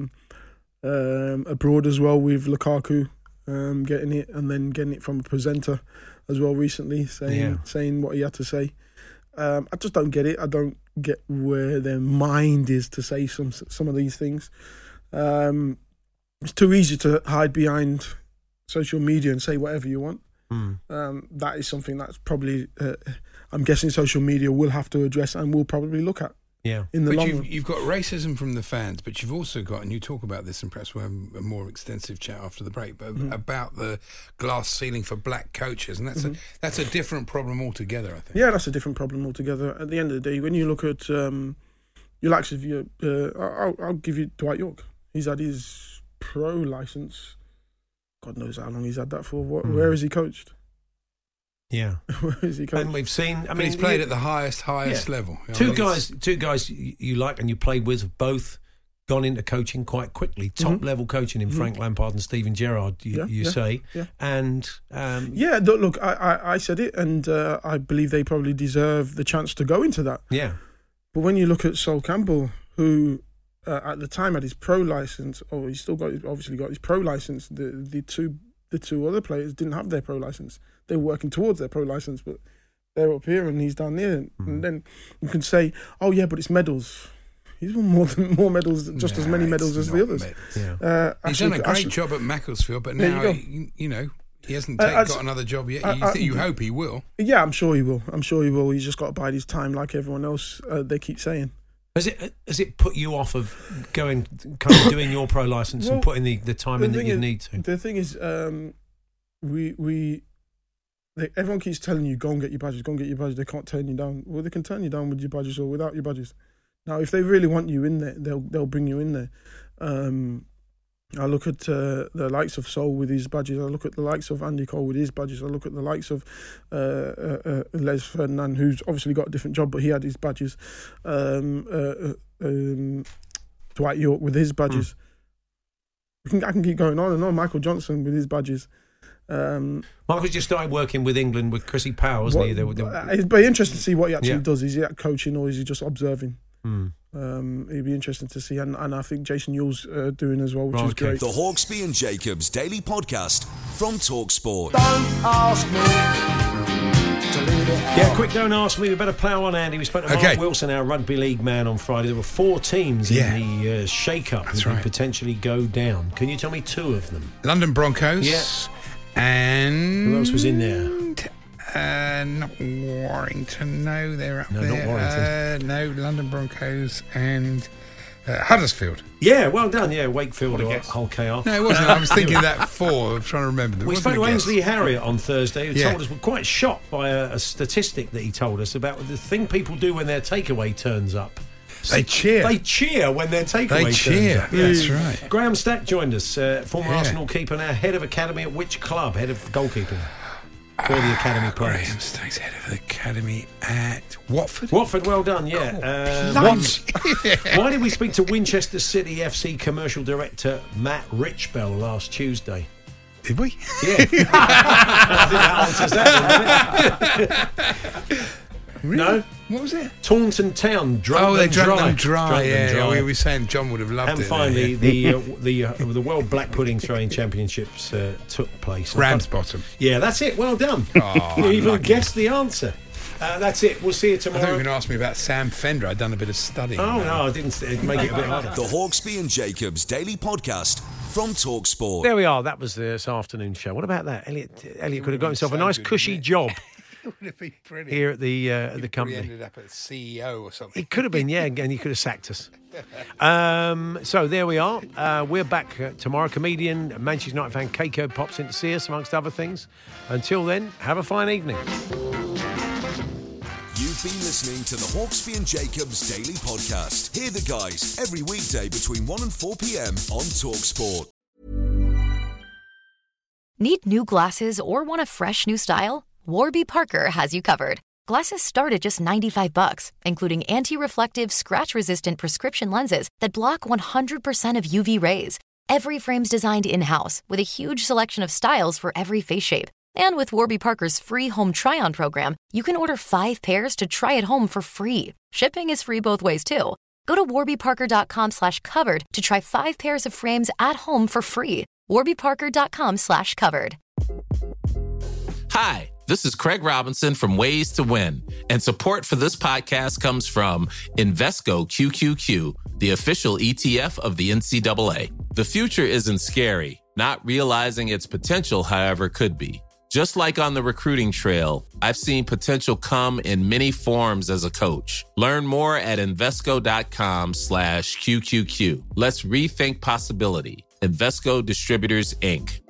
Abroad as well, with Lukaku getting it, and then getting it from a presenter as well recently, saying what he had to say. I just don't get it. I don't get where their mind is to say some of these things. It's too easy to hide behind social media and say whatever you want. That is something that's probably, I'm guessing social media will have to address and will probably look at. Yeah, in the long run. You've got racism from the fans, but you've also got, and you talk about this, and perhaps we'll have a more extensive chat after the break, but about the glass ceiling for black coaches, and that's a different problem altogether, I think. Yeah, that's a different problem altogether. At the end of the day, when you look at your likes of I'll give you Dwight York. He's had his pro license. God knows how long he's had that for. Where has he coached? Yeah. Where is he And we've seen. I mean, he's played at the highest level. Two guys you like and you played with have both gone into coaching quite quickly. Top level coaching in Frank Lampard and Steven Gerrard. You say, and Look, I said it, and I believe they probably deserve the chance to go into that. Yeah. But when you look at Sol Campbell, who at the time had his pro license, or he's still obviously got his pro license. The two other players didn't have their pro license. They were working towards their pro license, but they're up here and he's down there. And then you can say, "Oh yeah, but it's medals." He's won more medals, just as many medals as the others. He's done a great job at Macclesfield, but now he hasn't got another job yet. You hope he will. Yeah, I'm sure he will. He's just got to bide his time, like everyone else. They keep saying. Has it put you off of doing your pro license and putting the time in that you need to? The thing is, everyone keeps telling you, go and get your badges, go and get your badges. They can't turn you down. Well, they can turn you down with your badges or without your badges. Now, if they really want you in there, they'll bring you in there. I look at the likes of Sol with his badges. I look at the likes of Andy Cole with his badges. I look at the likes of Les Ferdinand, who's obviously got a different job, but he had his badges. Dwight York with his badges. I can keep going on and on. Michael Johnson with his badges. Michael just started working with England with Chrissy Powell, wasn't he? It'd be interesting to see what he actually does. Is he coaching or is he just observing? It'd be interesting to see, and I think Jason Yule's doing as well, which is great. The Hawksbee and Jacobs Daily Podcast from TalkSport. Don't ask me to leave it out. Yeah, quick don't ask me. We better plough on, Andy. We spoke to Mark Wilson, our rugby league man, on Friday. There were 4 teams in the shake-up who could potentially go down. Can you tell me 2 of them? London Broncos. Yes. And who else was in there? Not Warrington. No, they're up there. Not Warrington. No, London Broncos and Huddersfield. Yeah, well done. Yeah, Wakefield or Hull KR. No, it wasn't. I was thinking that before. I'm trying to remember. We spoke to Ainsley Harriott on Thursday, who told us, we're quite shocked by a statistic that he told us about the thing people do when their takeaway turns up. They cheer. They cheer when their takeaway turns up. That's right. Graham Stack joined us, former Arsenal keeper, now head of academy at which club? Head of goalkeeping for the academy players. Graham Stack's head of the academy at Watford. Watford, well done, yeah. Why did we speak to Winchester City FC commercial director Matt Richbell last Tuesday? Did we? Yeah. I think that answers that one, Really? No. What was it? Taunton Town drunk they them drank dry. them dry. We were saying John would have loved it. And finally, the World Black Pudding Throwing Championships took place. Ramsbottom. Yeah, that's it. Well done. You even guessed the answer. That's it. We'll see you tomorrow. I thought you were going to ask me about Sam Fender. I'd done a bit of studying. Oh, no, I didn't. Make it a bit harder. The Hawksbee and Jacobs Daily Podcast from TalkSport. There we are. That was this afternoon show. What about that? Elliot could have got himself a nice cushy job. It would have been brilliant. Here at the company. He ended up as CEO or something. It could have been, yeah, and he could have sacked us. So there we are. We're back tomorrow. Comedian, Manchester United fan Keiko pops in to see us, amongst other things. Until then, have a fine evening. You've been listening to the Hawksbee and Jacobs Daily Podcast. Hear the guys every weekday between 1 and 4 p.m. on TalkSport. Need new glasses or want a fresh new style? Warby Parker has you covered. Glasses start at just $95, including anti-reflective, scratch-resistant prescription lenses that block 100% of UV rays. Every frame's designed in-house with a huge selection of styles for every face shape. And with Warby Parker's free home try-on program, you can order 5 pairs to try at home for free. Shipping is free both ways, too. Go to warbyparker.com/covered to try 5 pairs of frames at home for free. warbyparker.com/covered. Hi, this is Craig Robinson from Ways to Win, and support for this podcast comes from Invesco QQQ, the official ETF of the NCAA. The future isn't scary. Not realizing its potential, however, could be. Just like on the recruiting trail, I've seen potential come in many forms as a coach. Learn more at Invesco.com/QQQ. Let's rethink possibility. Invesco Distributors, Inc.